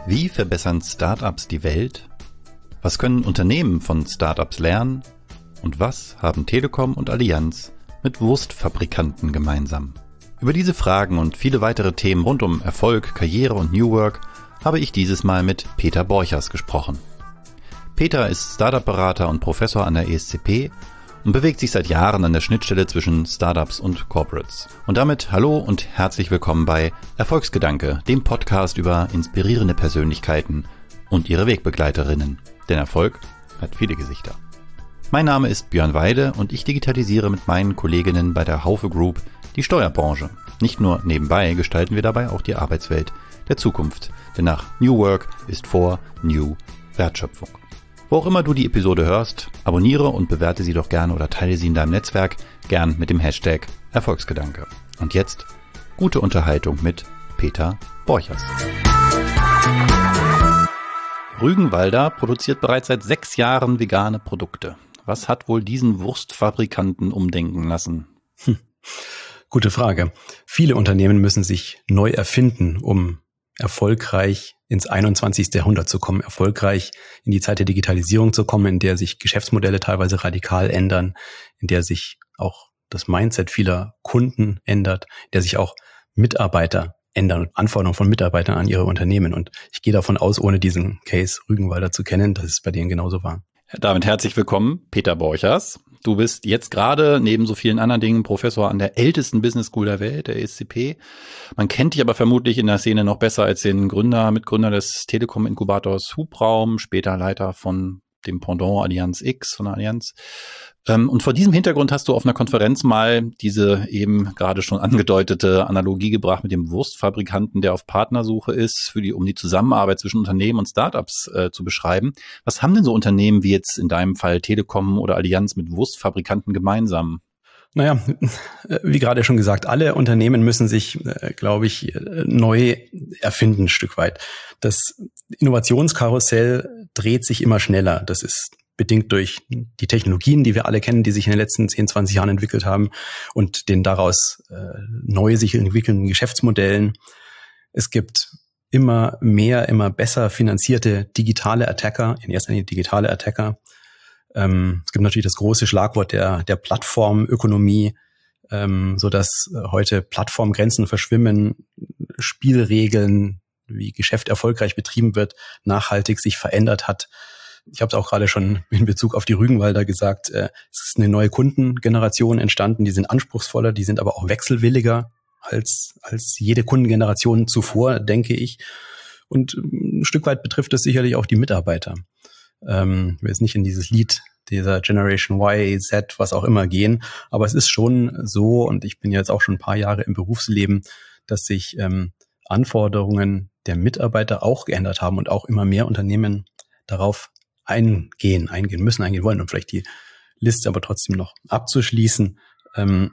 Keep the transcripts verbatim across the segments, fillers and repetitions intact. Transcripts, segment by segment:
Wie verbessern Startups die Welt? Was können Unternehmen von Startups lernen? Und was haben Telekom und Allianz mit Wurstfabrikanten gemeinsam? Über diese Fragen und viele weitere Themen rund um Erfolg, Karriere und New Work habe ich dieses Mal mit Peter Borchers gesprochen. Peter ist Startup-Berater und Professor an der E S C P und bewegt sich seit Jahren an der Schnittstelle zwischen Startups und Corporates. Und damit hallo und herzlich willkommen bei Erfolgsgedanke, dem Podcast über inspirierende Persönlichkeiten und ihre Wegbegleiterinnen. Denn Erfolg hat viele Gesichter. Mein Name ist Björn Weide und ich digitalisiere mit meinen Kolleginnen bei der Haufe Group die Steuerbranche. Nicht nur nebenbei gestalten wir dabei auch die Arbeitswelt der Zukunft. Denn nach New Work ist vor New Wertschöpfung. Wo auch immer du die Episode hörst, abonniere und bewerte sie doch gerne oder teile sie in deinem Netzwerk, gern mit dem Hashtag Erfolgsgedanke. Und jetzt gute Unterhaltung mit Peter Borchers. Rügenwalder produziert bereits seit sechs Jahren vegane Produkte. Was hat wohl diesen Wurstfabrikanten umdenken lassen? Hm. Gute Frage. Viele Unternehmen müssen sich neu erfinden, um erfolgreich ins einundzwanzigste Jahrhundert zu kommen, erfolgreich in die Zeit der Digitalisierung zu kommen, in der sich Geschäftsmodelle teilweise radikal ändern, in der sich auch das Mindset vieler Kunden ändert, in der sich auch Mitarbeiter ändern und Anforderungen von Mitarbeitern an ihre Unternehmen. Und ich gehe davon aus, ohne diesen Case Rügenwalder zu kennen, dass es bei denen genauso war. Damit herzlich willkommen, Peter Borchers. Du bist jetzt gerade neben so vielen anderen Dingen Professor an der ältesten Business School der Welt, der E S C P. Man kennt dich aber vermutlich in der Szene noch besser als den Gründer, Mitgründer des Telekom-Inkubators Hubraum, später Leiter von dem Pendant Allianz X von der Allianz. Und vor diesem Hintergrund hast du auf einer Konferenz mal diese eben gerade schon angedeutete Analogie gebracht mit dem Wurstfabrikanten, der auf Partnersuche ist, für die, um die Zusammenarbeit zwischen Unternehmen und Startups äh, zu beschreiben. Was haben denn so Unternehmen wie jetzt in deinem Fall Telekom oder Allianz mit Wurstfabrikanten gemeinsam? Naja, wie gerade schon gesagt, alle Unternehmen müssen sich, glaube ich, neu erfinden ein Stück weit. Das Innovationskarussell dreht sich immer schneller. Das ist bedingt durch die Technologien, die wir alle kennen, die sich in den letzten zehn, zwanzig Jahren entwickelt haben und den daraus äh, neu sich entwickelnden Geschäftsmodellen. Es gibt immer mehr, immer besser finanzierte digitale Attacker, in erster Linie digitale Attacker. Ähm, es gibt natürlich das große Schlagwort der, der Plattformökonomie, ähm, so dass heute Plattformgrenzen verschwimmen, Spielregeln, wie Geschäft erfolgreich betrieben wird, nachhaltig sich verändert hat. Ich habe es auch gerade schon in Bezug auf die Rügenwalder gesagt, äh, es ist eine neue Kundengeneration entstanden, die sind anspruchsvoller, die sind aber auch wechselwilliger als als jede Kundengeneration zuvor, denke ich. Und ein Stück weit betrifft es sicherlich auch die Mitarbeiter. Ähm, ich will jetzt nicht in dieses Lied dieser Generation Y, Z, was auch immer gehen, aber es ist schon so, und ich bin jetzt auch schon ein paar Jahre im Berufsleben, dass sich ähm, Anforderungen der Mitarbeiter auch geändert haben und auch immer mehr Unternehmen darauf eingehen, eingehen müssen, eingehen wollen, um vielleicht die Liste aber trotzdem noch abzuschließen. Ähm,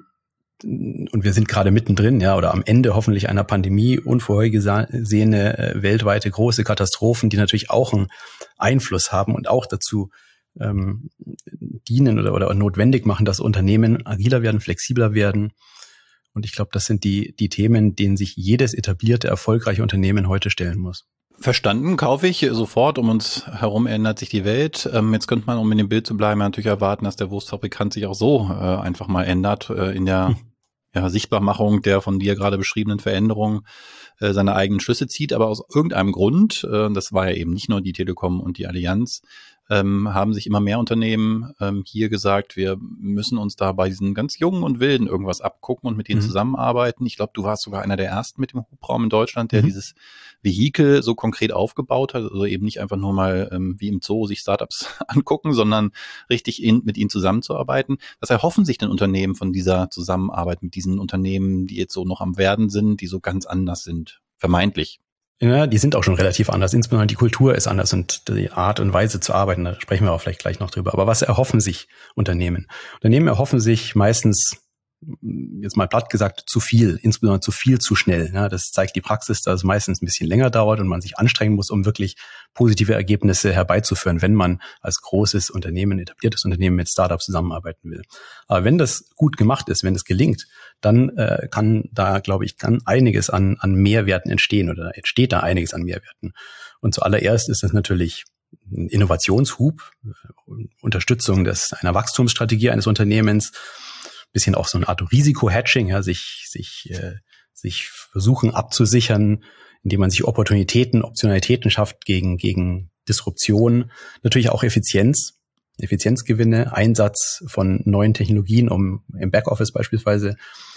und wir sind gerade mittendrin, ja, oder am Ende hoffentlich einer Pandemie, unvorhergesehene äh, weltweite große Katastrophen, die natürlich auch einen Einfluss haben und auch dazu ähm, dienen oder, oder notwendig machen, dass Unternehmen agiler werden, flexibler werden. Und ich glaube, das sind die die Themen, denen sich jedes etablierte, erfolgreiche Unternehmen heute stellen muss. Verstanden, kaufe ich sofort. Um uns herum ändert sich die Welt. Ähm, jetzt könnte man, um in dem Bild zu bleiben, natürlich erwarten, dass der Wurstfabrikant sich auch so äh, einfach mal ändert äh, in der hm. ja, Sichtbarmachung der von dir gerade beschriebenen Veränderungen, äh, seine eigenen Schlüsse zieht. Aber aus irgendeinem Grund, äh, das war ja eben nicht nur die Telekom und die Allianz, ähm, haben sich immer mehr Unternehmen ähm, hier gesagt, wir müssen uns da bei diesen ganz Jungen und Wilden irgendwas abgucken und mit denen mhm. zusammenarbeiten. Ich glaube, du warst sogar einer der ersten mit dem Hubraum in Deutschland, der mhm. dieses Vehikel so konkret aufgebaut hat, also eben nicht einfach nur mal ähm, wie im Zoo sich Startups angucken, sondern richtig in, mit ihnen zusammenzuarbeiten. Was erhoffen sich denn Unternehmen von dieser Zusammenarbeit mit diesen Unternehmen, die jetzt so noch am Werden sind, die so ganz anders sind, vermeintlich? Ja, die sind auch schon relativ anders. Insbesondere die Kultur ist anders und die Art und Weise zu arbeiten, da sprechen wir auch vielleicht gleich noch drüber. Aber was erhoffen sich Unternehmen? Unternehmen erhoffen sich meistens jetzt mal platt gesagt, zu viel, insbesondere zu viel zu schnell. Ja, das zeigt die Praxis, dass es meistens ein bisschen länger dauert und man sich anstrengen muss, um wirklich positive Ergebnisse herbeizuführen, wenn man als großes Unternehmen, etabliertes Unternehmen mit Startups zusammenarbeiten will. Aber wenn das gut gemacht ist, wenn das gelingt, dann äh, kann da, glaube ich, kann einiges an, an Mehrwerten entstehen oder entsteht da einiges an Mehrwerten. Und zuallererst ist das natürlich ein Innovationshub, Unterstützung des, einer Wachstumsstrategie eines Unternehmens, bisschen auch so eine Art Risiko-Hedging, ja, sich, sich, äh, sich versuchen abzusichern, indem man sich Opportunitäten, Optionalitäten schafft gegen, gegen Disruption. Natürlich auch Effizienz, Effizienzgewinne, Einsatz von neuen Technologien, um im Backoffice beispielsweise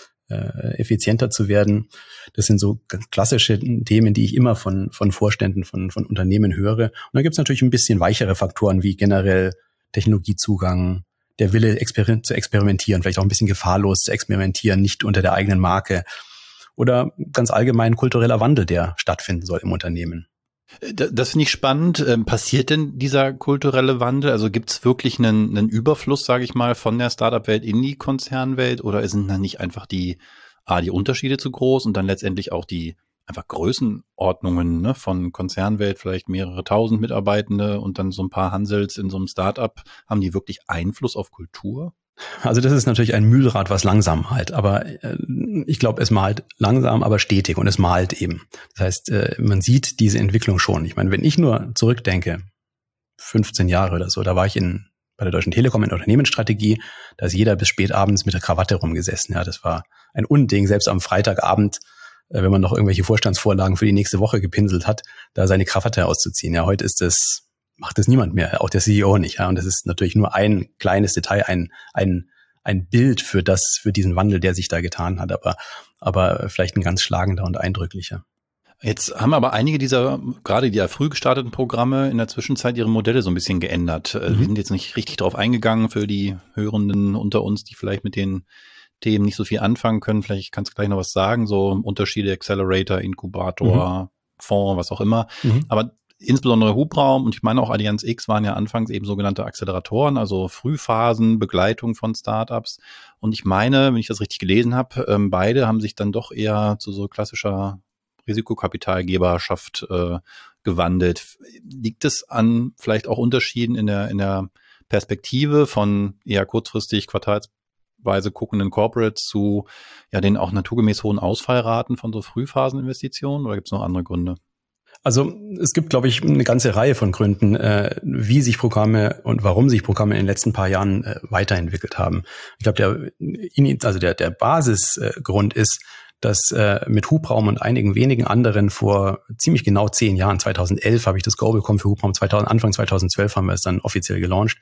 äh, effizienter zu werden. Das sind so ganz klassische Themen, die ich immer von, von Vorständen, von, von Unternehmen höre. Und dann gibt es natürlich ein bisschen weichere Faktoren wie generell Technologiezugang, der Wille exper- zu experimentieren, vielleicht auch ein bisschen gefahrlos zu experimentieren, nicht unter der eigenen Marke. Oder ganz allgemein kultureller Wandel, der stattfinden soll im Unternehmen. Das finde ich spannend. Passiert denn dieser kulturelle Wandel? Also gibt es wirklich einen, einen Überfluss, sage ich mal, von der Startup-Welt in die Konzernwelt? Oder sind dann nicht einfach die, ah, die Unterschiede zu groß und dann letztendlich auch die einfach Größenordnungen, ne, von Konzernwelt, vielleicht mehrere tausend Mitarbeitende und dann so ein paar Hansels in so einem Startup, haben die wirklich Einfluss auf Kultur? Also das ist natürlich ein Mühlrad, was langsam malt, aber äh, ich glaube, es malt langsam, aber stetig und es malt eben. Das heißt, äh, man sieht diese Entwicklung schon. Ich meine, wenn ich nur zurückdenke, fünfzehn Jahre oder so, da war ich in bei der Deutschen Telekom in der Unternehmensstrategie, da ist jeder bis spät abends mit der Krawatte rumgesessen. Ja, das war ein Unding, selbst am Freitagabend, wenn man noch irgendwelche Vorstandsvorlagen für die nächste Woche gepinselt hat, da seine Krawatte auszuziehen. Ja, heute ist das, macht das niemand mehr, auch der C E O nicht. Ja, und das ist natürlich nur ein kleines Detail, ein, ein, ein Bild für das, für diesen Wandel, der sich da getan hat, aber, aber vielleicht ein ganz schlagender und eindrücklicher. Jetzt haben aber einige dieser, gerade die ja früh gestarteten Programme in der Zwischenzeit ihre Modelle so ein bisschen geändert. Mhm. Wir sind jetzt nicht richtig drauf eingegangen für die Hörenden unter uns, die vielleicht mit den Themen nicht so viel anfangen können. Vielleicht kannst du gleich noch was sagen, so Unterschiede, Accelerator, Inkubator, mhm. Fonds, was auch immer. Mhm. Aber insbesondere Hubraum und ich meine auch Allianz X waren ja anfangs eben sogenannte Acceleratoren, also Frühphasen, Begleitung von Startups. Und ich meine, wenn ich das richtig gelesen habe, ähm, beide haben sich dann doch eher zu so klassischer Risikokapitalgeberschaft äh, gewandelt. Liegt es an vielleicht auch Unterschieden in der in der Perspektive von eher kurzfristig quartalsweise guckenden Corporates zu ja den auch naturgemäß hohen Ausfallraten von so Frühphaseninvestitionen oder gibt es noch andere Gründe? Also es gibt, glaube ich, eine ganze Reihe von Gründen, äh, wie sich Programme und warum sich Programme in den letzten paar Jahren äh, weiterentwickelt haben. Ich glaube, der also der der Basisgrund ist, dass äh, mit Hubraum und einigen wenigen anderen vor ziemlich genau zehn Jahren, zweitausendelf habe ich das Go bekommen für Hubraum, zweitausend, Anfang zweitausendzwölf haben wir es dann offiziell gelauncht.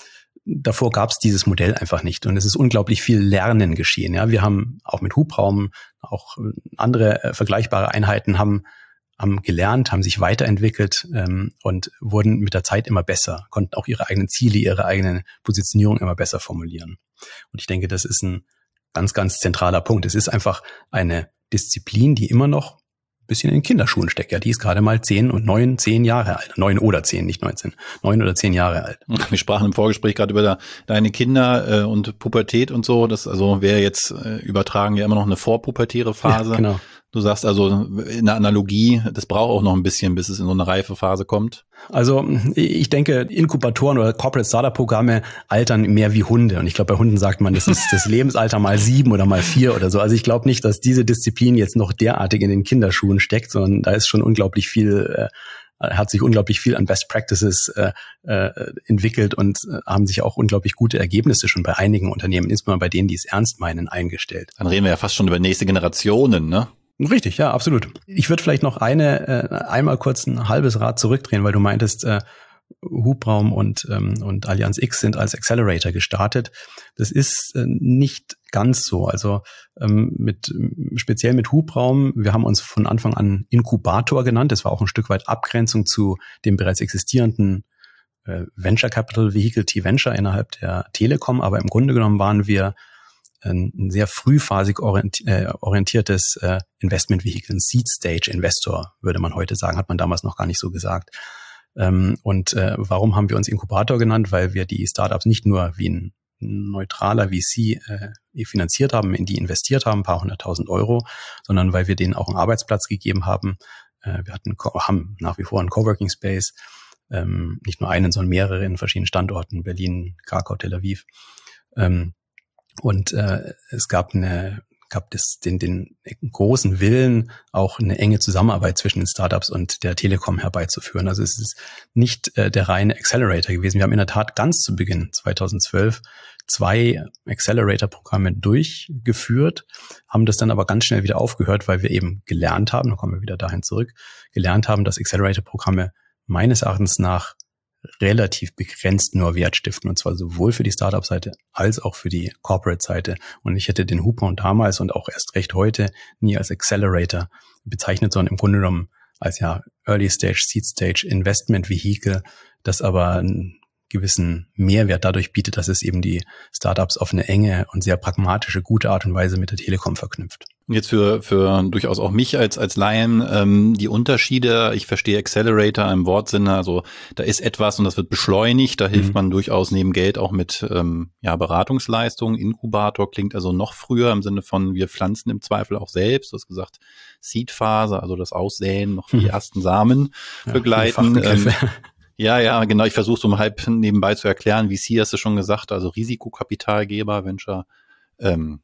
Davor gab es dieses Modell einfach nicht und es ist unglaublich viel Lernen geschehen. Ja, wir haben auch mit Hubraum, auch andere äh, vergleichbare Einheiten haben haben gelernt, haben sich weiterentwickelt ähm, und wurden mit der Zeit immer besser, konnten auch ihre eigenen Ziele, ihre eigene Positionierung immer besser formulieren. Und ich denke, das ist ein ganz, ganz zentraler Punkt. Es ist einfach eine Disziplin, die immer noch ein bisschen in Kinderschuhen steckt. Ja, die ist gerade mal zehn und neun, zehn Jahre alt. Neun oder zehn, nicht neunzehn. Neun oder zehn Jahre alt. Wir sprachen im Vorgespräch gerade über deine Kinder äh, und Pubertät und so. Das also wäre jetzt äh, übertragen ja immer noch eine vorpubertäre Phase. Ja, genau. Du sagst also in der Analogie, das braucht auch noch ein bisschen, bis es in so eine reife Phase kommt. Also ich denke, Inkubatoren oder Corporate Startup Programme altern mehr wie Hunde. Und ich glaube, bei Hunden sagt man, das ist das Lebensalter mal sieben oder mal vier oder so. Also ich glaube nicht, dass diese Disziplin jetzt noch derartig in den Kinderschuhen steckt, sondern da ist schon unglaublich viel, äh, hat sich unglaublich viel an Best Practices äh, äh, entwickelt und äh, haben sich auch unglaublich gute Ergebnisse schon bei einigen Unternehmen, insbesondere bei denen, die es ernst meinen, eingestellt. Dann reden wir ja fast schon über nächste Generationen, ne? Richtig, ja, absolut. Ich würde vielleicht noch eine, äh, einmal kurz ein halbes Rad zurückdrehen, weil du meintest, äh, Hubraum und, ähm, und Allianz X sind als Accelerator gestartet. Das ist äh, nicht ganz so. Also ähm, mit speziell mit Hubraum, wir haben uns von Anfang an Inkubator genannt. Das war auch ein Stück weit Abgrenzung zu dem bereits existierenden äh, Venture Capital Vehicle T-Venture innerhalb der Telekom. Aber im Grunde genommen waren wir ein sehr frühphasig orientiertes äh, Investmentvehikel, ein Seed-Stage-Investor, würde man heute sagen, hat man damals noch gar nicht so gesagt. Ähm, und äh, warum haben wir uns Inkubator genannt? Weil wir die Startups nicht nur wie ein neutraler V C äh, finanziert haben, in die investiert haben, ein paar hunderttausend Euro, sondern weil wir denen auch einen Arbeitsplatz gegeben haben. Äh, wir hatten, haben nach wie vor einen Coworking Space, ähm, nicht nur einen, sondern mehrere in verschiedenen Standorten, Berlin, Krakau, Tel Aviv. Ähm, und äh, es gab eine gab es den, den großen Willen, auch eine enge Zusammenarbeit zwischen den Startups und der Telekom herbeizuführen. Also es ist nicht äh, der reine Accelerator gewesen. Wir haben in der Tat ganz zu Beginn zweitausendzwölf zwei Accelerator-Programme durchgeführt, haben das dann aber ganz schnell wieder aufgehört, weil wir eben gelernt haben, da kommen wir wieder dahin zurück, gelernt haben, dass Accelerator-Programme meines Erachtens nach relativ begrenzt nur Wert stiften, und zwar sowohl für die Startup-Seite als auch für die Corporate-Seite. Und ich hätte den Hubraum damals und auch erst recht heute nie als Accelerator bezeichnet, sondern im Grunde genommen als ja Early Stage, Seed Stage Investment Vehicle, das aber einen gewissen Mehrwert dadurch bietet, dass es eben die Startups auf eine enge und sehr pragmatische, gute Art und Weise mit der Telekom verknüpft. Und jetzt für für durchaus auch mich als als Laien ähm, die Unterschiede. Ich verstehe Accelerator im Wortsinne, also da ist etwas und das wird beschleunigt. Da hilft mhm. man durchaus neben Geld auch mit ähm, ja Beratungsleistungen. Inkubator klingt also noch früher im Sinne von wir pflanzen im Zweifel auch selbst. Du hast gesagt Seedphase, also das Aussäen, noch die mhm. ersten Samen ja, begleiten. Ähm, ja, ja, genau. Ich versuche so halb nebenbei zu erklären. V C hast du schon gesagt, also Risikokapitalgeber, Venture. Ähm,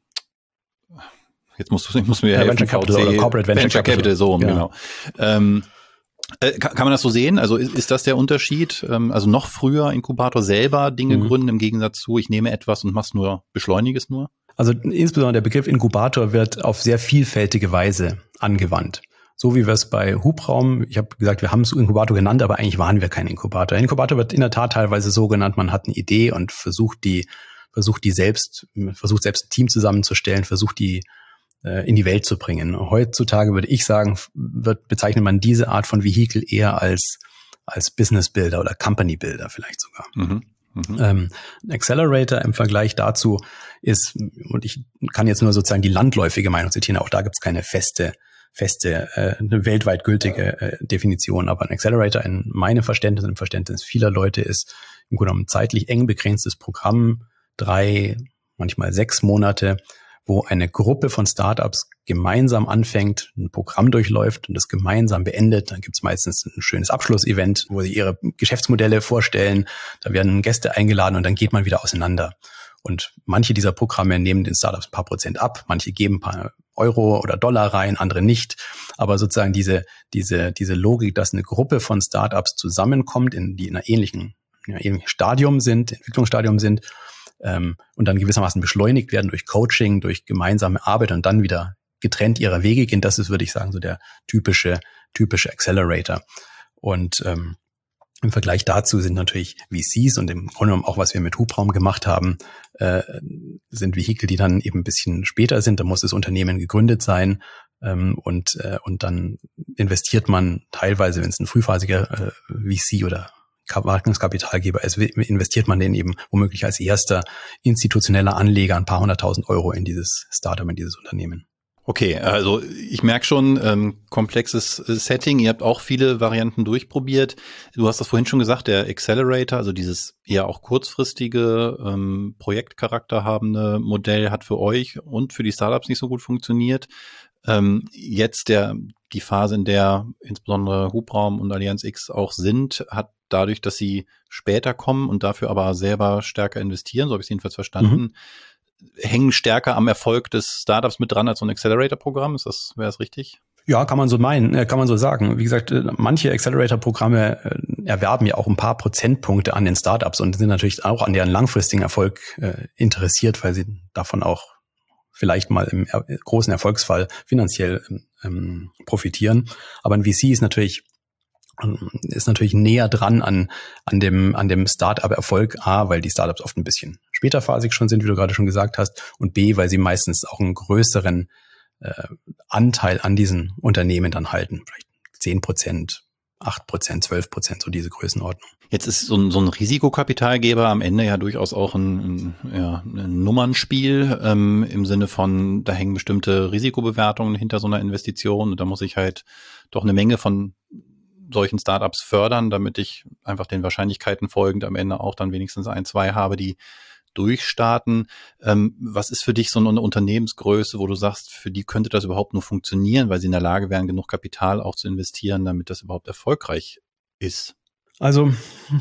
Jetzt musst du, ich muss mir ja, helfen, Venture Capital V C, oder Corporate Venture, Venture Capital, Capital, so, ja. genau. Ähm, äh, kann, kann man das so sehen? Also ist, ist das der Unterschied? Ähm, also noch früher Inkubator selber Dinge mhm. gründen im Gegensatz zu, ich nehme etwas und mach's nur, beschleunige es nur? Also insbesondere der Begriff Inkubator wird auf sehr vielfältige Weise angewandt. So wie wir es bei Hubraum, ich habe gesagt, wir haben es Inkubator genannt, aber eigentlich waren wir kein Inkubator. Inkubator wird in der Tat teilweise so genannt, man hat eine Idee und versucht die, versucht die selbst, versucht selbst ein Team zusammenzustellen, versucht die in die Welt zu bringen. Heutzutage würde ich sagen, wird bezeichnet man diese Art von Vehikel eher als als Business Builder oder Company Builder vielleicht sogar. Mhm. Mhm. Ähm, ein Accelerator im Vergleich dazu ist, und ich kann jetzt nur sozusagen die landläufige Meinung zitieren, auch da gibt es keine feste feste, äh, eine weltweit gültige äh, Definition, aber ein Accelerator in meinem Verständnis, im Verständnis vieler Leute ist im Grunde genommen ein zeitlich eng begrenztes Programm, drei, manchmal sechs Monate, wo eine Gruppe von Startups gemeinsam anfängt, ein Programm durchläuft und das gemeinsam beendet. Dann gibt's meistens ein schönes Abschlussevent, wo sie ihre Geschäftsmodelle vorstellen. Da werden Gäste eingeladen und dann geht man wieder auseinander. Und manche dieser Programme nehmen den Startups ein paar Prozent ab, manche geben ein paar Euro oder Dollar rein, andere nicht. Aber sozusagen diese diese diese Logik, dass eine Gruppe von Startups zusammenkommt, in die in einer ähnlichen, in einem ähnlichen Stadium sind, Entwicklungsstadium sind, ähm, und dann gewissermaßen beschleunigt werden durch Coaching, durch gemeinsame Arbeit und dann wieder getrennt ihrer Wege gehen. Das ist, würde ich sagen, so der typische typische Accelerator. Und ähm, im Vergleich dazu sind natürlich V Cs und im Grunde genommen auch, was wir mit Hubraum gemacht haben, äh, sind Vehikel, die dann eben ein bisschen später sind. Da muss das Unternehmen gegründet sein ähm, und äh, und dann investiert man teilweise, wenn es ein frühphasiger äh, V C oder Wagniskapitalgeber ist, investiert man den eben womöglich als erster institutioneller Anleger ein paar hunderttausend Euro in dieses Startup, in dieses Unternehmen. Okay, also ich merke schon, ähm, komplexes Setting. Ihr habt auch viele Varianten durchprobiert. Du hast das vorhin schon gesagt, der Accelerator, also dieses eher auch kurzfristige, ähm, Projektcharakter habende Modell hat für euch und für die Startups nicht so gut funktioniert. Ähm, jetzt der die Phase, in der insbesondere Hubraum und Allianz X auch sind, hat dadurch, dass sie später kommen und dafür aber selber stärker investieren, so habe ich es jedenfalls verstanden, mhm. hängen stärker am Erfolg des Startups mit dran als so ein Accelerator-Programm. Ist das, wäre das richtig? Ja, kann man so meinen, kann man so sagen. Wie gesagt, manche Accelerator-Programme erwerben ja auch ein paar Prozentpunkte an den Startups und sind natürlich auch an deren langfristigen Erfolg interessiert, weil sie davon auch vielleicht mal im großen Erfolgsfall finanziell ähm, profitieren. Aber ein V C ist natürlich ist natürlich näher dran an an dem an dem Startup-Erfolg, A, weil die Startups oft ein bisschen späterphasig schon sind, wie du gerade schon gesagt hast, und B, weil sie meistens auch einen größeren äh, Anteil an diesen Unternehmen dann halten, vielleicht zehn Prozent, acht Prozent, zwölf Prozent, so diese Größenordnung. Jetzt ist so ein, so ein Risikokapitalgeber am Ende ja durchaus auch ein, ein, ja, ein Nummernspiel ähm, im Sinne von, da hängen bestimmte Risikobewertungen hinter so einer Investition und da muss ich halt doch eine Menge von solchen Startups fördern, damit ich einfach den Wahrscheinlichkeiten folgend am Ende auch dann wenigstens ein, zwei habe, die durchstarten. Ähm, was ist für dich so eine Unternehmensgröße, wo du sagst, für die könnte das überhaupt nur funktionieren, weil sie in der Lage wären, genug Kapital auch zu investieren, damit das überhaupt erfolgreich ist? Also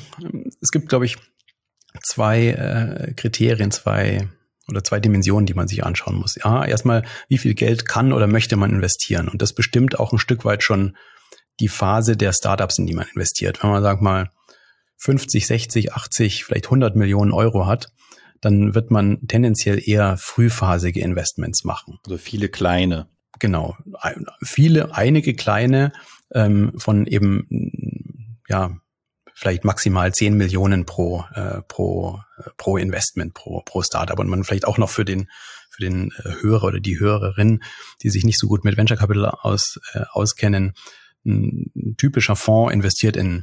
es gibt, glaube ich, zwei äh, Kriterien, zwei oder zwei Dimensionen, die man sich anschauen muss. Ja, erstmal, wie viel Geld kann oder möchte man investieren? Und das bestimmt auch ein Stück weit schon die Phase der Startups, in die man investiert. Wenn man, sagt mal, fünfzig, sechzig, achtzig, vielleicht hundert Millionen Euro hat, dann wird man tendenziell eher frühphasige Investments machen. Also viele kleine. Genau. Viele, einige kleine ähm, von eben, ja, vielleicht maximal zehn Millionen pro, äh, pro, äh, pro Investment, pro, pro Startup. Und man vielleicht auch noch für den, für den Hörer oder die Hörerin, die sich nicht so gut mit Venture Capital aus, äh, auskennen. Ein typischer Fonds investiert in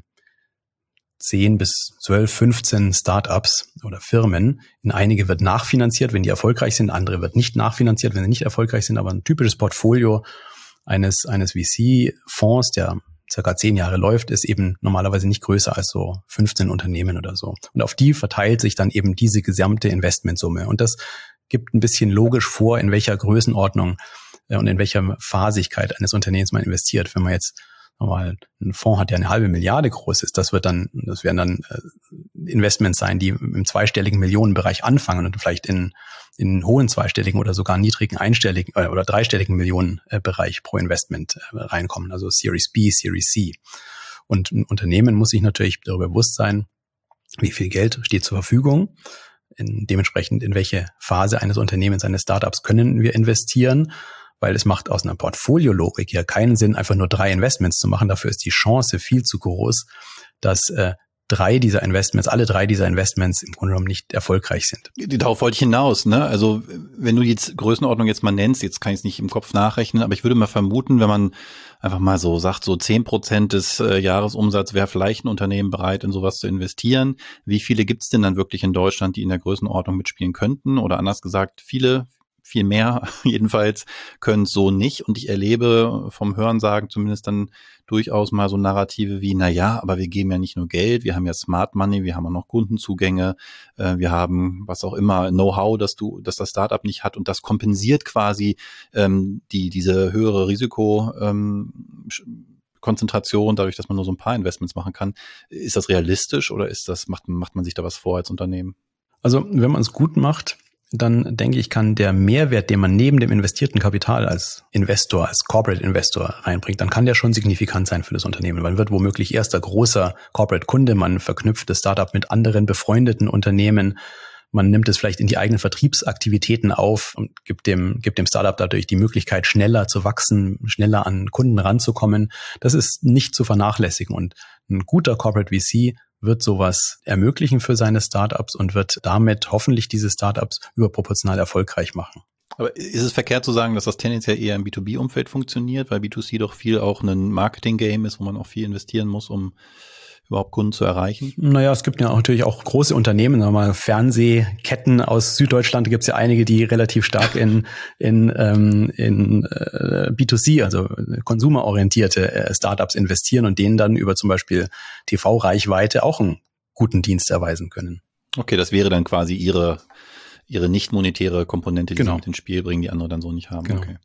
zehn bis zwölf, fünfzehn Startups oder Firmen. In einige wird nachfinanziert, wenn die erfolgreich sind. Andere wird nicht nachfinanziert, wenn sie nicht erfolgreich sind. Aber ein typisches Portfolio eines, eines V C-Fonds, der circa zehn Jahre läuft, ist eben normalerweise nicht größer als so fünfzehn Unternehmen oder so. Und auf die verteilt sich dann eben diese gesamte Investmentsumme. Und das gibt ein bisschen logisch vor, in welcher Größenordnung und in welcher Phasigkeit eines Unternehmens man investiert. Wenn man jetzt nochmal einen Fonds hat, der eine halbe Milliarde groß ist, das wird dann, das werden dann Investments sein, die im zweistelligen Millionenbereich anfangen und vielleicht in, in hohen zweistelligen oder sogar niedrigen einstelligen oder dreistelligen Millionenbereich pro Investment reinkommen, also Series B, Series C. Und ein Unternehmen muss sich natürlich darüber bewusst sein, wie viel Geld steht zur Verfügung, in, dementsprechend in welche Phase eines Unternehmens, eines Startups können wir investieren, weil es macht aus einer Portfoliologik ja keinen Sinn, einfach nur drei Investments zu machen. Dafür ist die Chance viel zu groß, dass äh, drei dieser Investments, alle drei dieser Investments im Grunde genommen nicht erfolgreich sind. Darauf wollte ich hinaus, ne? Also wenn du die Größenordnung jetzt mal nennst, jetzt kann ich es nicht im Kopf nachrechnen, aber ich würde mal vermuten, wenn man einfach mal so sagt, so zehn Prozent des äh, Jahresumsatzes wäre vielleicht ein Unternehmen bereit, in sowas zu investieren. Wie viele gibt es denn dann wirklich in Deutschland, die in der Größenordnung mitspielen könnten? Oder anders gesagt, viele, viel mehr jedenfalls können es so nicht. Und ich erlebe vom Hörensagen zumindest dann durchaus mal so Narrative wie, na ja, aber wir geben ja nicht nur Geld, wir haben ja Smart Money, wir haben auch noch Kundenzugänge, äh, wir haben was auch immer, Know-how, dass du, dass das Startup nicht hat und das kompensiert quasi ähm, die diese höhere Risiko ähm, Konzentration, dadurch, dass man nur so ein paar Investments machen kann. Ist das realistisch oder ist das, macht, macht man sich da was vor als Unternehmen? Also wenn man es gut macht, dann denke ich, kann der Mehrwert, den man neben dem investierten Kapital als Investor, als Corporate Investor reinbringt, dann kann der schon signifikant sein für das Unternehmen. Man wird womöglich erster großer Corporate Kunde, man verknüpft das Startup mit anderen befreundeten Unternehmen, man nimmt es vielleicht in die eigenen Vertriebsaktivitäten auf und gibt dem, gibt dem Startup dadurch die Möglichkeit, schneller zu wachsen, schneller an Kunden ranzukommen. Das ist nicht zu vernachlässigen und ein guter Corporate V C wird sowas ermöglichen für seine Startups und wird damit hoffentlich diese Startups überproportional erfolgreich machen. Aber ist es verkehrt zu sagen, dass das tendenziell eher im B zwei B-Umfeld funktioniert, weil B zwei C doch viel auch ein Marketing-Game ist, wo man auch viel investieren muss, um überhaupt Kunden zu erreichen? Naja, es gibt ja natürlich auch große Unternehmen, sagen wir mal Fernsehketten aus Süddeutschland, gibt es ja einige, die relativ stark in in ähm, in äh, B zwei C, also konsumerorientierte äh, Startups investieren und denen dann über zum Beispiel T V-Reichweite auch einen guten Dienst erweisen können. Okay, das wäre dann quasi ihre ihre nicht monetäre Komponente, die genau. sie mit ins Spiel bringen, die andere dann so nicht haben. Genau. Okay.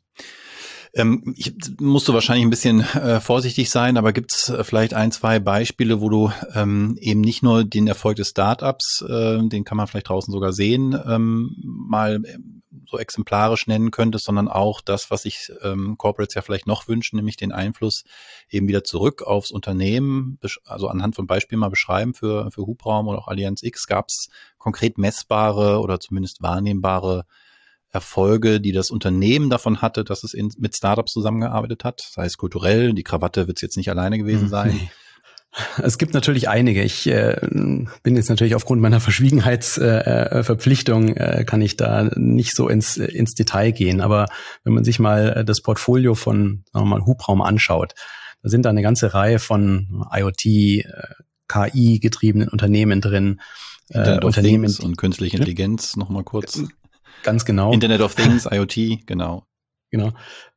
Ähm, ich, musst du wahrscheinlich ein bisschen äh, vorsichtig sein, aber gibt es äh, vielleicht ein, zwei Beispiele, wo du ähm, eben nicht nur den Erfolg des Startups, äh, den kann man vielleicht draußen sogar sehen, ähm, mal so exemplarisch nennen könntest, sondern auch das, was sich ähm, Corporates ja vielleicht noch wünschen, nämlich den Einfluss eben wieder zurück aufs Unternehmen, also anhand von Beispielen mal beschreiben für, für Hubraum oder auch Allianz X. Gab es konkret messbare oder zumindest wahrnehmbare Erfolge, die das Unternehmen davon hatte, dass es in, mit Startups zusammengearbeitet hat, sei es kulturell, die Krawatte wird es jetzt nicht alleine gewesen sein. Nee. Es gibt natürlich einige. Ich äh, bin jetzt natürlich aufgrund meiner Verschwiegenheitsverpflichtung, äh, äh, kann ich da nicht so ins, ins Detail gehen. Aber wenn man sich mal das Portfolio von, sagen wir mal, Hubraum anschaut, da sind da eine ganze Reihe von IoT, äh, K I-getriebenen Unternehmen drin. Äh, Internet of Things und künstliche Intelligenz, ja. Nochmal kurz. Ganz genau. Internet of Things, IoT, genau. Genau.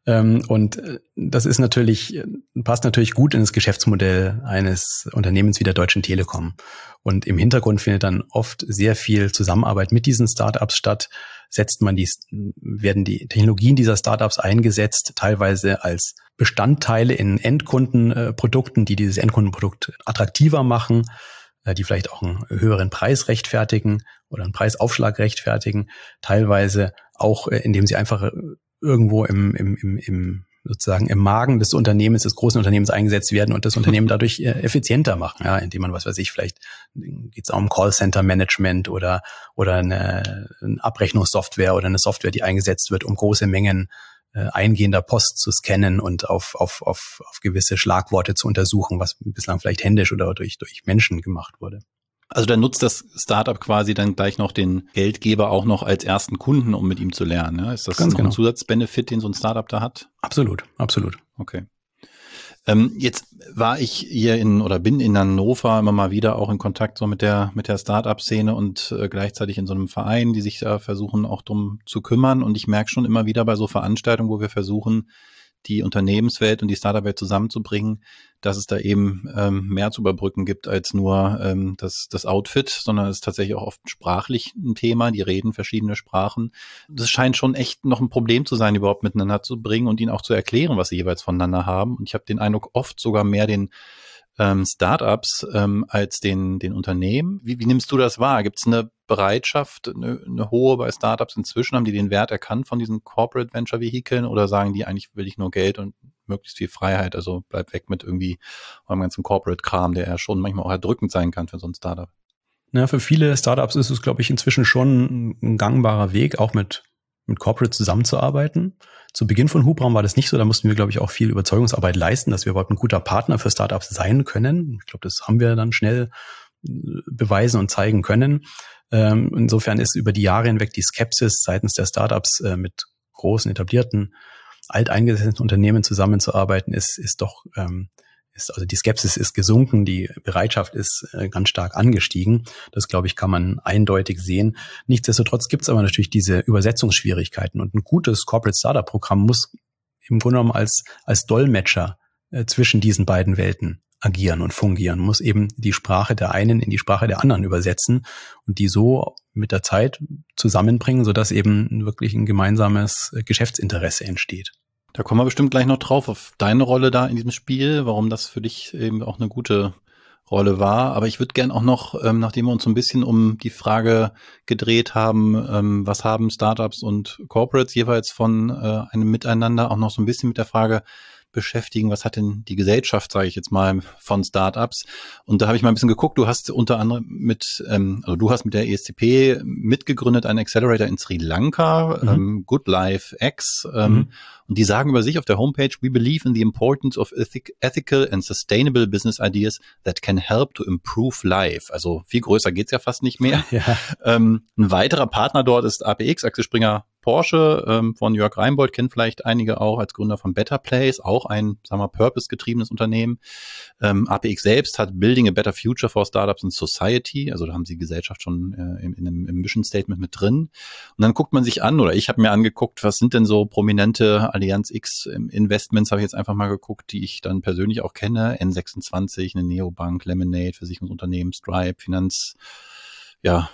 Ähm, und das ist natürlich, passt natürlich gut in das Geschäftsmodell eines Unternehmens wie der Deutschen Telekom. Und im Hintergrund findet dann oft sehr viel Zusammenarbeit mit diesen Startups statt. Setzt man die, werden die Technologien dieser Startups eingesetzt, teilweise als Bestandteile in Endkundenprodukten, die dieses Endkundenprodukt attraktiver machen, die vielleicht auch einen höheren Preis rechtfertigen oder einen Preisaufschlag rechtfertigen, teilweise auch, indem sie einfach irgendwo im, im, im, im sozusagen im Magen des Unternehmens, des großen Unternehmens eingesetzt werden und das Unternehmen dadurch effizienter machen, ja, indem man, was weiß ich, vielleicht geht es auch um Callcenter-Management oder oder eine, eine Abrechnungssoftware oder eine Software, die eingesetzt wird, um große Mengen äh, eingehender Post zu scannen und auf auf auf auf gewisse Schlagworte zu untersuchen, was bislang vielleicht händisch oder durch durch Menschen gemacht wurde. Also da nutzt das Startup quasi dann gleich noch den Geldgeber auch noch als ersten Kunden, um mit ihm zu lernen. Ja? Ist das Ganz noch genau. ein Zusatzbenefit, den so ein Startup da hat? Absolut, absolut. Okay. Ähm, jetzt war ich hier in oder bin in Hannover immer mal wieder auch in Kontakt so mit der mit der Startup-Szene und äh, gleichzeitig in so einem Verein, die sich da versuchen auch drum zu kümmern. Und ich merke schon immer wieder bei so Veranstaltungen, wo wir versuchen, die Unternehmenswelt und die Startup-Welt zusammenzubringen, dass es da eben ähm, mehr zu überbrücken gibt als nur ähm, das, das Outfit, sondern es ist tatsächlich auch oft sprachlich ein Thema, die reden verschiedene Sprachen. Das scheint schon echt noch ein Problem zu sein, überhaupt miteinander zu bringen und ihnen auch zu erklären, was sie jeweils voneinander haben. Und ich habe den Eindruck, oft sogar mehr den ähm, Startups ähm, als den, den Unternehmen. Wie, wie nimmst du das wahr? Gibt es eine Bereitschaft, eine, eine hohe bei Startups inzwischen? Haben die den Wert erkannt von diesen Corporate Venture Vehikeln oder sagen die, eigentlich will ich nur Geld und möglichst viel Freiheit, also bleib weg mit irgendwie eurem ganzen Corporate-Kram, der ja schon manchmal auch erdrückend sein kann für so ein Startup? Ja, für viele Startups ist es, glaube ich, inzwischen schon ein gangbarer Weg, auch mit mit Corporate zusammenzuarbeiten. Zu Beginn von Hubraum war das nicht so. Da mussten wir, glaube ich, auch viel Überzeugungsarbeit leisten, dass wir überhaupt ein guter Partner für Startups sein können. Ich glaube, das haben wir dann schnell beweisen und zeigen können. Ähm, insofern ist über die Jahre hinweg die Skepsis seitens der Startups äh, mit großen, etablierten, alteingesessenen Unternehmen zusammenzuarbeiten, ist, ist doch, ähm, ist, also die Skepsis ist gesunken, die Bereitschaft ist äh, ganz stark angestiegen. Das, glaube ich, kann man eindeutig sehen. Nichtsdestotrotz gibt es aber natürlich diese Übersetzungsschwierigkeiten und ein gutes Corporate Startup Programm muss im Grunde genommen als, als Dolmetscher äh, zwischen diesen beiden Welten agieren und fungieren, muss eben die Sprache der einen in die Sprache der anderen übersetzen und die so mit der Zeit zusammenbringen, sodass eben wirklich ein gemeinsames Geschäftsinteresse entsteht. Da kommen wir bestimmt gleich noch drauf, auf deine Rolle da in diesem Spiel, warum das für dich eben auch eine gute Rolle war. Aber ich würde gern auch noch, ähm, nachdem wir uns so ein bisschen um die Frage gedreht haben, ähm, was haben Startups und Corporates jeweils von äh, einem Miteinander, auch noch so ein bisschen mit der Frage beschäftigen, was hat denn die Gesellschaft, sage ich jetzt mal, von Startups? Und da habe ich mal ein bisschen geguckt, du hast unter anderem mit, ähm, also du hast mit der E S C P mitgegründet, einen Accelerator in Sri Lanka, mhm. ähm, Good Life X, ähm, mhm. und die sagen über sich auf der Homepage, we believe in the importance of ethic, ethical and sustainable business ideas that can help to improve life. Also viel größer geht's ja fast nicht mehr. Ja. Ähm, ein weiterer Partner dort ist A P X, Axel Springer Porsche, ähm, von Jörg Reinbold, kennen vielleicht einige auch als Gründer von Better Place, auch ein, sagen wir, purpose-getriebenes Unternehmen. Ähm, A P X selbst hat Building a Better Future for Startups and Society, also da haben sie die Gesellschaft schon äh, in, in einem, im Mission Statement mit drin. Und dann guckt man sich an, oder ich habe mir angeguckt, was sind denn so prominente Allianz X Investments, habe ich jetzt einfach mal geguckt, die ich dann persönlich auch kenne, N sechsundzwanzig, eine Neobank, Lemonade, Versicherungsunternehmen, Stripe, Finanz, ja,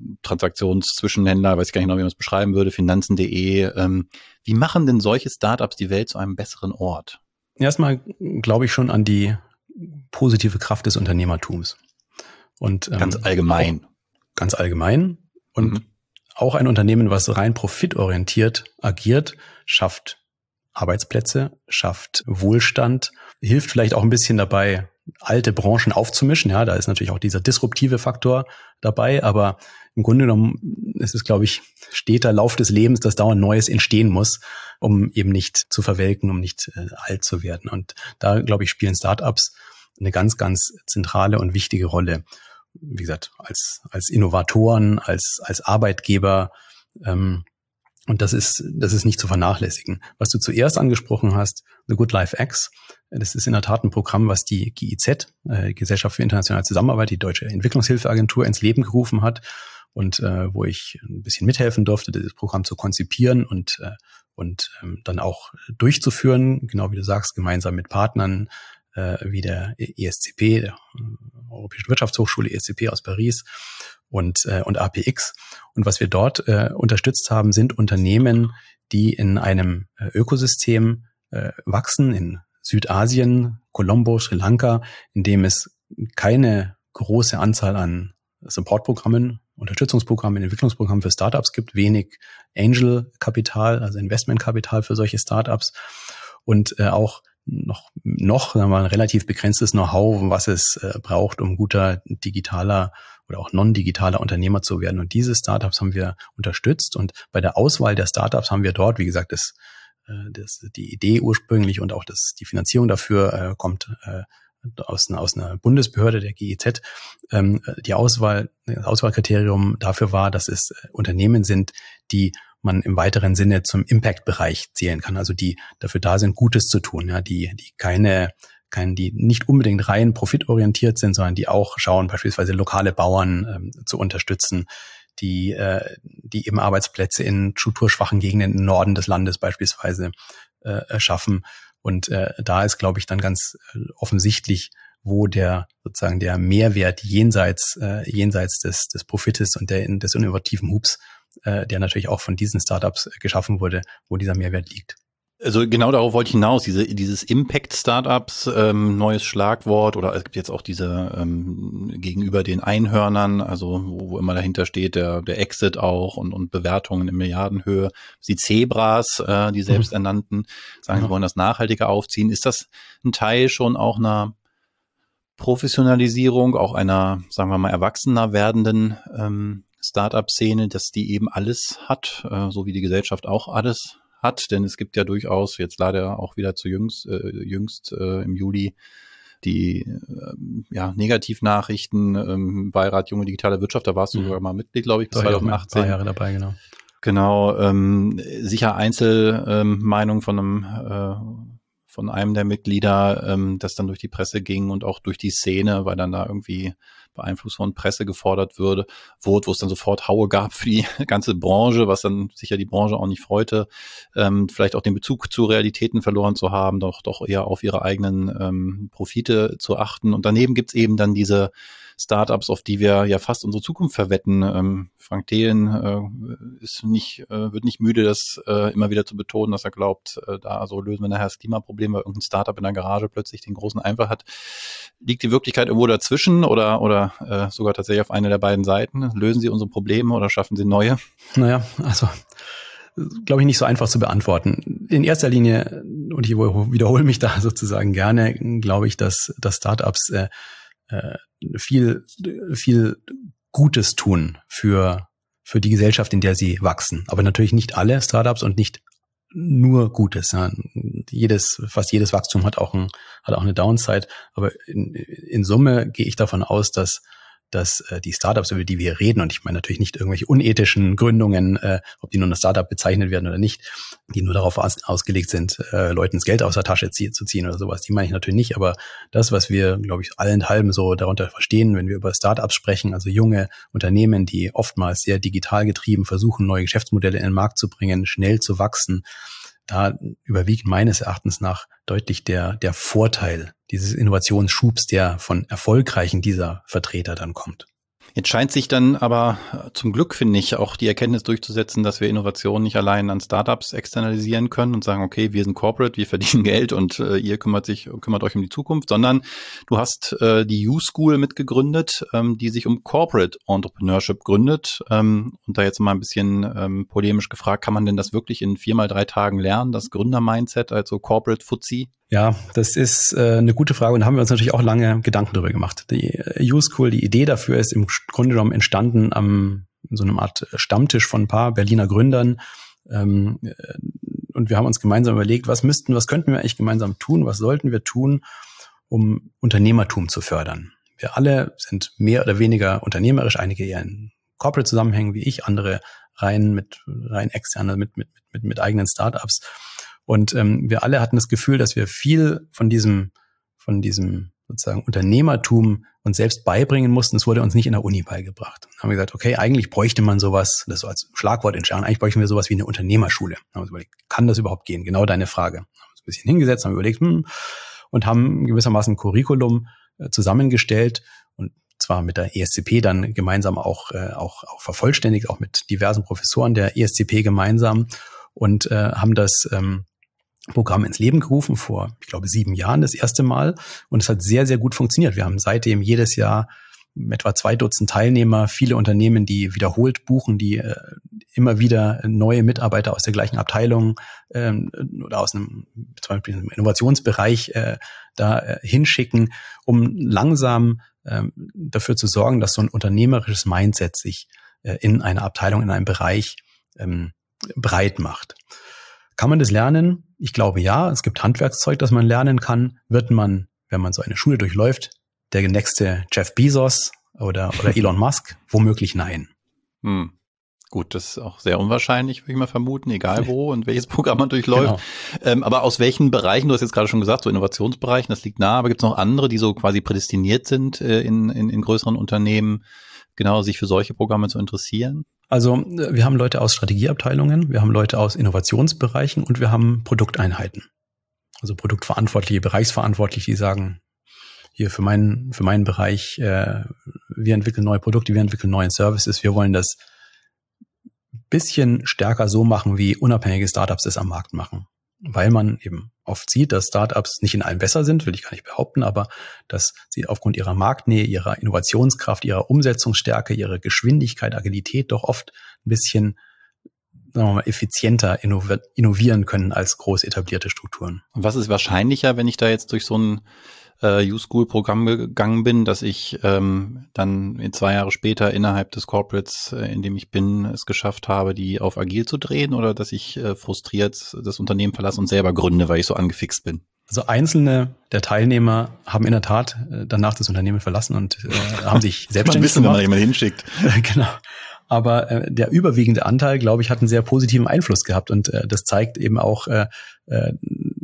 Transaktionszwischenhändler, weiß ich gar nicht genau, wie man es beschreiben würde, Finanzen punkt de. Ähm, wie machen denn solche Startups die Welt zu einem besseren Ort? Erstmal glaube ich schon an die positive Kraft des Unternehmertums. Und, ähm, ganz allgemein. Ganz allgemein. Und mhm. auch ein Unternehmen, was rein profitorientiert agiert, schafft Arbeitsplätze, schafft Wohlstand, hilft vielleicht auch ein bisschen dabei, alte Branchen aufzumischen. Ja, da ist natürlich auch dieser disruptive Faktor dabei, aber im Grunde genommen ist es, glaube ich, steter Lauf des Lebens, dass dauernd Neues entstehen muss, um eben nicht zu verwelken, um nicht äh, alt zu werden. Und da, glaube ich, spielen Startups eine ganz, ganz zentrale und wichtige Rolle. Wie gesagt, als als Innovatoren, als als Arbeitgeber. Ähm, Und das ist, das ist nicht zu vernachlässigen. Was du zuerst angesprochen hast, The Good Life X, das ist in der Tat ein Programm, was die G I Z, äh, Gesellschaft für internationale Zusammenarbeit, die Deutsche Entwicklungshilfeagentur, ins Leben gerufen hat. und äh, wo ich ein bisschen mithelfen durfte, dieses Programm zu konzipieren und äh, und ähm, dann auch durchzuführen, genau wie du sagst, gemeinsam mit Partnern äh, wie der E S C P, der Europäischen Wirtschaftshochschule E S C P aus Paris und äh, und A P X. Und was wir dort äh, unterstützt haben, sind Unternehmen, die in einem äh, Ökosystem äh, wachsen, in Südasien, Colombo, Sri Lanka, in dem es keine große Anzahl an Supportprogrammen, Unterstützungsprogrammen, Entwicklungsprogrammen für Startups gibt, wenig Angel-Kapital, also Investmentkapital für solche Startups und äh, auch noch, noch sagen wir mal, ein relativ begrenztes Know-how, was es äh, braucht, um guter digitaler oder auch non-digitaler Unternehmer zu werden. Und diese Startups haben wir unterstützt und bei der Auswahl der Startups haben wir dort, wie gesagt, das, äh, das die Idee ursprünglich und auch das, die Finanzierung dafür äh, kommt äh, aus einer, aus einer Bundesbehörde, der G I Z. Ähm, die Auswahl, das Auswahlkriterium dafür war, dass es Unternehmen sind, die man im weiteren Sinne zum Impact-Bereich zählen kann, also die dafür da sind, Gutes zu tun, ja, die, die keine, kein, die nicht unbedingt rein profitorientiert sind, sondern die auch schauen, beispielsweise lokale Bauern ähm, zu unterstützen, die, äh, die eben Arbeitsplätze in strukturschwachen Gegenden im Norden des Landes beispielsweise äh, schaffen. Und äh, da ist, glaube ich, dann ganz äh, offensichtlich, wo der sozusagen der Mehrwert jenseits äh, jenseits des des Profites und der des innovativen Hubs, äh, der natürlich auch von diesen Startups geschaffen wurde, wo dieser Mehrwert liegt. Also genau darauf wollte ich hinaus, diese, dieses Impact-Startups, ähm, neues Schlagwort, oder es gibt jetzt auch diese ähm, gegenüber den Einhörnern, also wo, wo immer dahinter steht, der, der Exit auch und, und Bewertungen in Milliardenhöhe. Die Zebras, äh, die selbsternannten, sagen, sie Ja. wollen das nachhaltiger aufziehen. Ist das ein Teil schon auch einer Professionalisierung, auch einer, sagen wir mal, erwachsener werdenden ähm, Startup-Szene, dass die eben alles hat, äh, so wie die Gesellschaft auch alles hat, denn es gibt ja durchaus jetzt leider auch wieder zu jüngst, äh, jüngst äh, im Juli die äh, ja, Negativnachrichten ähm, Beirat Junge Digitale Wirtschaft, da warst du mhm. sogar mal Mitglied, glaube ich, bis zwanzig achtzehn. Ein paar Jahre dabei, genau. Genau, ähm, sicher Einzelmeinung ähm, von einem äh, von einem der Mitglieder, ähm, das dann durch die Presse ging und auch durch die Szene, weil dann da irgendwie Beeinfluss von Presse gefordert würde, wurde, wo es dann sofort Haue gab für die ganze Branche, was dann sicher die Branche auch nicht freute, ähm, vielleicht auch den Bezug zu Realitäten verloren zu haben, doch doch eher auf ihre eigenen ähm, Profite zu achten. Und daneben gibt's eben dann diese Startups, auf die wir ja fast unsere Zukunft verwetten. Ähm, Frank Thelen äh, ist nicht, äh, wird nicht müde, das äh, immer wieder zu betonen, dass er glaubt, äh, da so lösen wir nachher das Klimaproblem, weil irgendein Startup in der Garage plötzlich den großen Einfall hat. Liegt die Wirklichkeit irgendwo dazwischen oder oder äh, sogar tatsächlich auf einer der beiden Seiten? Lösen sie unsere Probleme oder schaffen sie neue? Naja, also glaube ich nicht so einfach zu beantworten. In erster Linie, und ich wiederhole mich da sozusagen gerne, glaube ich, dass, dass Startups äh, äh, viel, viel Gutes tun für, für die Gesellschaft, in der sie wachsen. Aber natürlich nicht alle Startups und nicht nur Gutes. Ja. Jedes, fast jedes Wachstum hat auch ein, hat auch eine Downside. Aber in, in Summe gehe ich davon aus, dass dass äh, die Startups, über die wir reden, und ich meine natürlich nicht irgendwelche unethischen Gründungen, äh, ob die nur eine Startup bezeichnet werden oder nicht, die nur darauf aus, ausgelegt sind, äh, Leuten das Geld aus der Tasche zie- zu ziehen oder sowas, die meine ich natürlich nicht, aber das, was wir, glaube ich, allenthalben so darunter verstehen, wenn wir über Startups sprechen, also junge Unternehmen, die oftmals sehr digital getrieben versuchen, neue Geschäftsmodelle in den Markt zu bringen, schnell zu wachsen, da überwiegt meines Erachtens nach deutlich der, der Vorteil dieses Innovationsschubs, der von erfolgreichen dieser Vertreter dann kommt. Jetzt scheint sich dann aber zum Glück, finde ich, auch die Erkenntnis durchzusetzen, dass wir Innovationen nicht allein an Startups externalisieren können und sagen, okay, wir sind Corporate, wir verdienen Geld und äh, ihr kümmert sich, kümmert euch um die Zukunft, sondern du hast äh, die U-School mitgegründet, ähm, die sich um Corporate Entrepreneurship gründet. Ähm, und da jetzt mal ein bisschen ähm, polemisch gefragt, kann man denn das wirklich in vier mal drei Tagen lernen, das Gründer-Mindset, also Corporate Fuzzi? Ja, das ist äh, eine gute Frage und da haben wir uns natürlich auch lange Gedanken darüber gemacht. Die äh, U-School, die Idee dafür ist im Grunde genommen entstanden am in so einem Art Stammtisch von ein paar Berliner Gründern. Ähm, und wir haben uns gemeinsam überlegt, was müssten, was könnten wir eigentlich gemeinsam tun, was sollten wir tun, um Unternehmertum zu fördern. Wir alle sind mehr oder weniger unternehmerisch, einige eher in Corporate-Zusammenhängen wie ich, andere rein mit rein externe, mit mit mit mit eigenen Startups. Und ähm, wir alle hatten das Gefühl, dass wir viel von diesem, von diesem sozusagen Unternehmertum uns selbst beibringen mussten. Es wurde uns nicht in der Uni beigebracht. Dann haben wir gesagt, okay, eigentlich bräuchte man sowas, das so als Schlagwort entscheiden, eigentlich bräuchten wir sowas wie eine Unternehmerschule. Dann haben wir uns überlegt, kann das überhaupt gehen? Genau deine Frage. Haben uns ein bisschen hingesetzt, haben überlegt, hm, und haben gewissermaßen ein Curriculum äh, zusammengestellt und zwar mit der E S C P dann gemeinsam auch, äh, auch, auch vervollständigt, auch mit diversen Professoren der E S C P gemeinsam und äh, haben das ähm, Programm ins Leben gerufen vor, ich glaube, sieben Jahren das erste Mal. Und es hat sehr, sehr gut funktioniert. Wir haben seitdem jedes Jahr etwa zwei Dutzend Teilnehmer, viele Unternehmen, die wiederholt buchen, die äh, immer wieder neue Mitarbeiter aus der gleichen Abteilung ähm, oder aus einem, zum Beispiel einem Innovationsbereich äh, da äh, hinschicken, um langsam äh, dafür zu sorgen, dass so ein unternehmerisches Mindset sich äh, in einer Abteilung, in einem Bereich ähm, breit macht. Kann man das lernen? Ich glaube ja. Es gibt Handwerkszeug, das man lernen kann. Wird man, wenn man so eine Schule durchläuft, der nächste Jeff Bezos oder, oder Elon Musk? Womöglich nein. Hm. Gut, das ist auch sehr unwahrscheinlich, würde ich mal vermuten, egal wo und welches Programm man durchläuft. Genau. Ähm, aber aus welchen Bereichen, du hast jetzt gerade schon gesagt, so Innovationsbereichen, das liegt nah, aber gibt es noch andere, die so quasi prädestiniert sind, äh, in, in, in größeren Unternehmen, genau sich für solche Programme zu interessieren? Also wir haben Leute aus Strategieabteilungen, wir haben Leute aus Innovationsbereichen und wir haben Produkteinheiten. Also Produktverantwortliche, Bereichsverantwortliche, die sagen, hier für meinen für meinen Bereich, äh, wir entwickeln neue Produkte, wir entwickeln neue Services, wir wollen das bisschen stärker so machen, wie unabhängige Startups das am Markt machen. Weil man eben oft sieht, dass Startups nicht in allem besser sind, will ich gar nicht behaupten, aber dass sie aufgrund ihrer Marktnähe, ihrer Innovationskraft, ihrer Umsetzungsstärke, ihrer Geschwindigkeit, Agilität doch oft ein bisschen, sagen wir mal, effizienter innovieren können als groß etablierte Strukturen. Und was ist wahrscheinlicher, wenn ich da jetzt durch so ein äh, U-School-Programm gegangen bin, dass ich ähm, dann in zwei Jahre später innerhalb des Corporates, äh, in dem ich bin, es geschafft habe, die auf agil zu drehen, oder dass ich äh, frustriert das Unternehmen verlasse und selber gründe, weil ich so angefixt bin? Also einzelne der Teilnehmer haben in der Tat äh, danach das Unternehmen verlassen und äh, haben sich selbstständig wissen, gemacht. wenn man jemanden hinschickt. Genau. Aber äh, der überwiegende Anteil, glaube ich, hat einen sehr positiven Einfluss gehabt und äh, das zeigt eben auch äh, äh,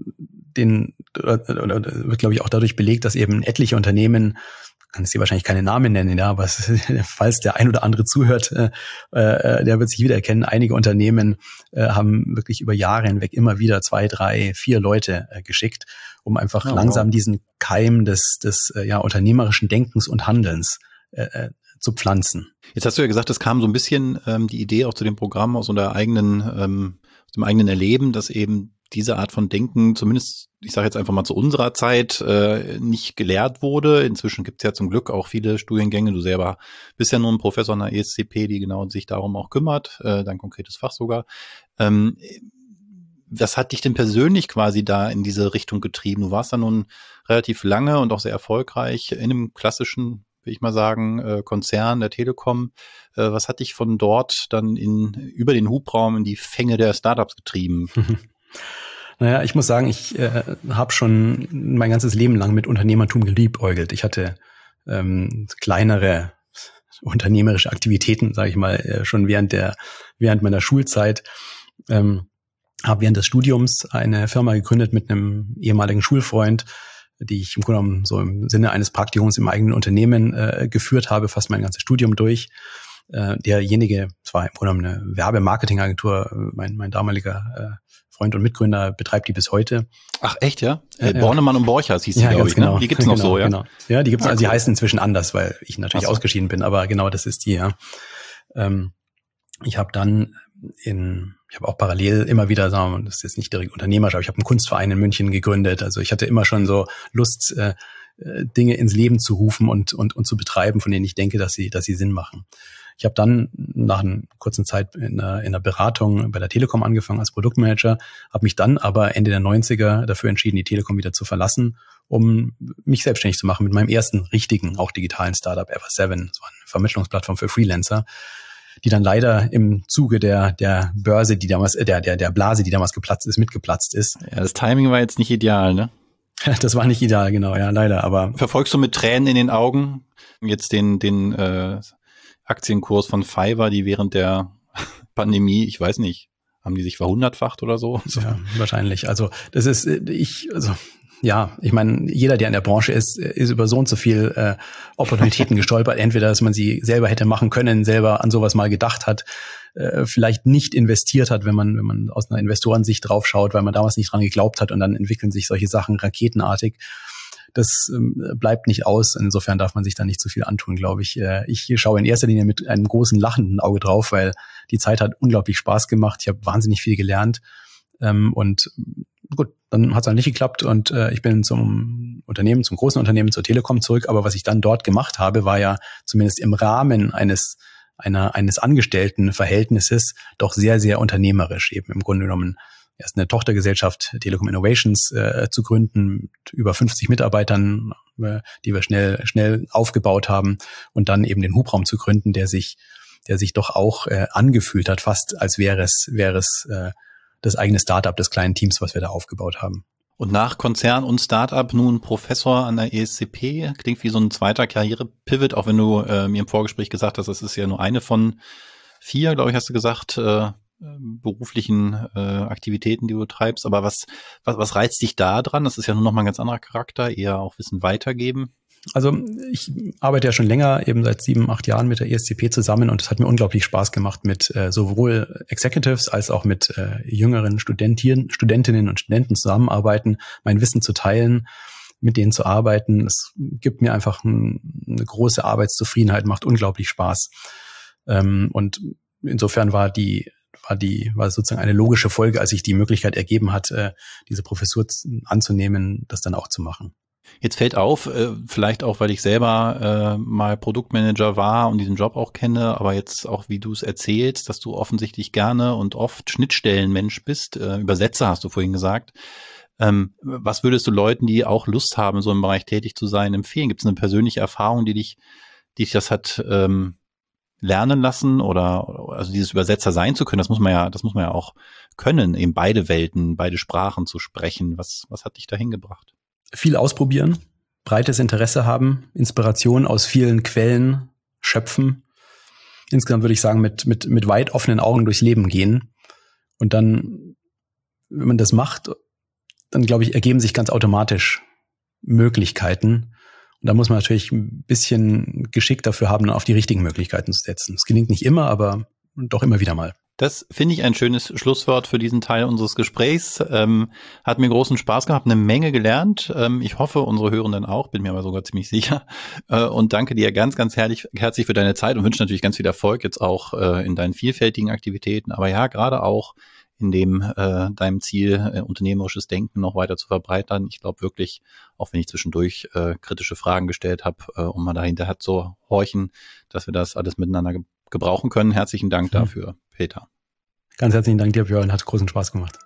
den, oder, oder wird, glaube ich, auch dadurch belegt, dass eben etliche Unternehmen, kann es hier wahrscheinlich keine Namen nennen, ja, aber es, falls der ein oder andere zuhört, äh, äh, der wird sich wiedererkennen. Einige Unternehmen äh, haben wirklich über Jahre hinweg immer wieder zwei, drei, vier Leute äh, geschickt, um einfach oh, langsam wow. diesen Keim des, des äh, ja, unternehmerischen Denkens und Handelns äh, zu pflanzen. Jetzt hast du ja gesagt, es kam so ein bisschen ähm, die Idee auch zu dem Programm aus unserer eigenen, ähm, aus dem eigenen Erleben, dass eben diese Art von Denken, zumindest, ich sage jetzt einfach mal zu unserer Zeit, äh, nicht gelehrt wurde. Inzwischen gibt es ja zum Glück auch viele Studiengänge. Du selber bist ja nun ein Professor an der E S C P, die genau sich darum auch kümmert, äh, dein konkretes Fach sogar. Ähm, was hat dich denn persönlich quasi da in diese Richtung getrieben? Du warst da nun relativ lange und auch sehr erfolgreich in einem klassischen, will ich mal sagen, äh, Konzern der Telekom. Äh, was hat dich von dort dann in über den Hubraum in die Fänge der Startups getrieben? Naja, ich muss sagen, ich äh, habe schon mein ganzes Leben lang mit Unternehmertum geliebäugelt. Ich hatte ähm, kleinere unternehmerische Aktivitäten, sage ich mal, äh, schon während der während meiner Schulzeit. Ähm, habe während des Studiums eine Firma gegründet mit einem ehemaligen Schulfreund, die ich im Grunde genommen so im Sinne eines Praktikums im eigenen Unternehmen äh, geführt habe, fast mein ganzes Studium durch. Äh, derjenige, es war im Grunde genommen eine Werbemarketingagentur, mein, mein damaliger äh, Freund und Mitgründer betreibt die bis heute. Ach echt, ja? Äh, ja. Bornemann und Borchers hieß die, ja, glaube ich. Genau. Ne? Die gibt's noch genau, so, ja? Genau. Ja, die gibt's, ah, also cool. Die heißen inzwischen anders, weil ich natürlich so. ausgeschieden bin, aber genau das ist die, ja. Ähm, ich habe dann in, ich habe auch parallel immer wieder, sagen wir mal, das ist jetzt nicht direkt unternehmerisch, aber ich habe einen Kunstverein in München gegründet. Also ich hatte immer schon so Lust, äh, Dinge ins Leben zu rufen und, und, und zu betreiben, von denen ich denke, dass sie, dass sie Sinn machen. Ich habe dann nach einer kurzen Zeit in einer, in einer Beratung bei der Telekom angefangen als Produktmanager, habe mich dann aber Ende der neunziger dafür entschieden, die Telekom wieder zu verlassen, um mich selbstständig zu machen mit meinem ersten richtigen, auch digitalen Startup, Ever Seven. Das war eine Vermittlungsplattform für Freelancer, die dann leider im Zuge der der Börse, die damals, äh, der der der Blase, die damals geplatzt ist, mitgeplatzt ist. Ja, das Timing war jetzt nicht ideal, ne? Das war nicht ideal, genau, ja, leider. Aber verfolgst du mit Tränen in den Augen jetzt den den äh, Aktienkurs von Fiverr, die während der Pandemie, ich weiß nicht, haben die sich verhundertfacht oder so? Ja, wahrscheinlich. Also das ist, ich, also Ja, ich meine, jeder, der in der Branche ist, ist über so und so viel äh, Opportunitäten gestolpert. Entweder, dass man sie selber hätte machen können, selber an sowas mal gedacht hat, äh, vielleicht nicht investiert hat, wenn man wenn man aus einer Investorensicht draufschaut, weil man damals nicht dran geglaubt hat und dann entwickeln sich solche Sachen raketenartig. Das ähm, bleibt nicht aus. Insofern darf man sich da nicht zu viel antun, glaube ich. Äh, ich schaue in erster Linie mit einem großen lachenden Auge drauf, weil die Zeit hat unglaublich Spaß gemacht. Ich habe wahnsinnig viel gelernt. Ähm, und gut, dann hat es halt nicht geklappt und äh, ich bin zum Unternehmen, zum großen Unternehmen, zur Telekom zurück. Aber was ich dann dort gemacht habe, war ja zumindest im Rahmen eines einer eines Angestelltenverhältnisses doch sehr, sehr unternehmerisch. Eben im Grunde genommen erst eine Tochtergesellschaft Telekom Innovations äh, zu gründen mit über fünfzig Mitarbeitern, äh, die wir schnell schnell aufgebaut haben und dann eben den Hubraum zu gründen, der sich der sich doch auch äh, angefühlt hat, fast als wäre es wäre es äh, das eigene Startup des kleinen Teams, was wir da aufgebaut haben. Und nach Konzern und Startup nun Professor an der E S C P, klingt wie so ein zweiter Karriere-Pivot, auch wenn du äh, mir im Vorgespräch gesagt hast, das ist ja nur eine von vier, glaube ich, hast du gesagt, äh, beruflichen äh, Aktivitäten, die du treibst. Aber was, was, was reizt dich da dran? Das ist ja nur noch mal ein ganz anderer Charakter, eher auch Wissen weitergeben. Also ich arbeite ja schon länger, eben seit sieben, acht Jahren mit der E S C P zusammen und es hat mir unglaublich Spaß gemacht, mit äh, sowohl Executives als auch mit äh, jüngeren Studentinnen, Studentinnen und Studenten zusammenarbeiten, mein Wissen zu teilen, mit denen zu arbeiten. Es gibt mir einfach ein, eine große Arbeitszufriedenheit, macht unglaublich Spaß. Ähm, und insofern war die war die war sozusagen eine logische Folge, als sich die Möglichkeit ergeben hat, äh, diese Professur anzunehmen, das dann auch zu machen. Jetzt fällt auf, äh, vielleicht auch, weil ich selber äh, mal Produktmanager war und diesen Job auch kenne, aber jetzt auch, wie du es erzählst, dass du offensichtlich gerne und oft Schnittstellenmensch bist. Äh, Übersetzer hast du vorhin gesagt. Ähm, was würdest du Leuten, die auch Lust haben, so im Bereich tätig zu sein, empfehlen? Gibt es eine persönliche Erfahrung, die dich, die dich das hat ähm, lernen lassen oder also dieses Übersetzer sein zu können? Das muss man ja, das muss man ja auch können, eben beide Welten, beide Sprachen zu sprechen. Was, was hat dich dahin gebracht? Viel ausprobieren, breites Interesse haben, Inspiration aus vielen Quellen schöpfen. Insgesamt würde ich sagen, mit, mit, mit weit offenen Augen durchs Leben gehen. Und dann, wenn man das macht, dann glaube ich, ergeben sich ganz automatisch Möglichkeiten. Und da muss man natürlich ein bisschen Geschick dafür haben, auf die richtigen Möglichkeiten zu setzen. Es gelingt nicht immer, aber doch immer wieder mal. Das finde ich ein schönes Schlusswort für diesen Teil unseres Gesprächs. Ähm, hat mir großen Spaß gehabt, eine Menge gelernt. Ähm, ich hoffe, unsere Hörenden auch, bin mir aber sogar ziemlich sicher. Äh, und danke dir ganz, ganz herrlich, herzlich für deine Zeit und wünsche natürlich ganz viel Erfolg jetzt auch äh, in deinen vielfältigen Aktivitäten. Aber ja, gerade auch in dem äh, deinem Ziel, äh, unternehmerisches Denken noch weiter zu verbreitern. Ich glaube wirklich, auch wenn ich zwischendurch äh, kritische Fragen gestellt habe, äh, um mal dahinter hat zu horchen, dass wir das alles miteinander ge- gebrauchen können. Herzlichen Dank mhm. dafür, Peter. Ganz herzlichen Dank dir, Björn. Hat großen Spaß gemacht.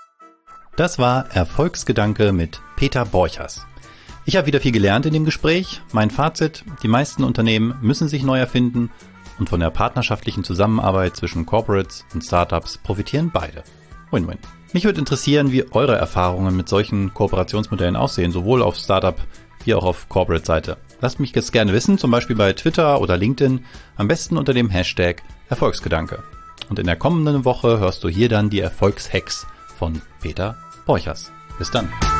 Das war Erfolgsgedanke mit Peter Borchers. Ich habe wieder viel gelernt in dem Gespräch. Mein Fazit: Die meisten Unternehmen müssen sich neu erfinden und von der partnerschaftlichen Zusammenarbeit zwischen Corporates und Startups profitieren beide. Win-win. Mich würde interessieren, wie eure Erfahrungen mit solchen Kooperationsmodellen aussehen, sowohl auf Startup wie auch auf Corporate-Seite. Lasst mich das gerne wissen, zum Beispiel bei Twitter oder LinkedIn, am besten unter dem Hashtag Erfolgsgedanke. Und in der kommenden Woche hörst du hier dann die Erfolgshacks von Peter Borchers. Bis dann.